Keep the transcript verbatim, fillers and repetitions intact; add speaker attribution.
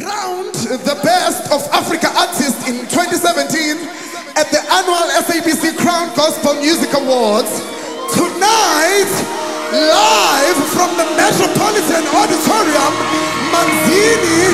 Speaker 1: crowned the best of Africa artists in twenty seventeen at the annual S A B C Crown Gospel Music Awards. Tonight, live from the Metropolitan Auditorium, Manzini